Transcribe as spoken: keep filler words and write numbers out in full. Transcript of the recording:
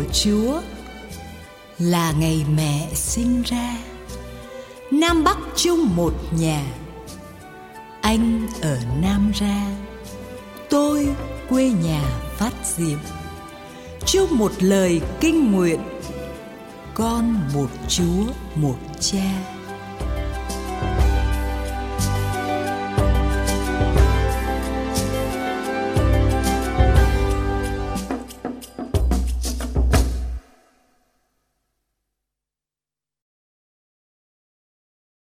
Chúa là ngày mẹ sinh ra. Nam Bắc chung một nhà, anh ở Nam Ra, tôi quê nhà Phát Diệm. Chung một lời kinh nguyện, con một Chúa một Cha.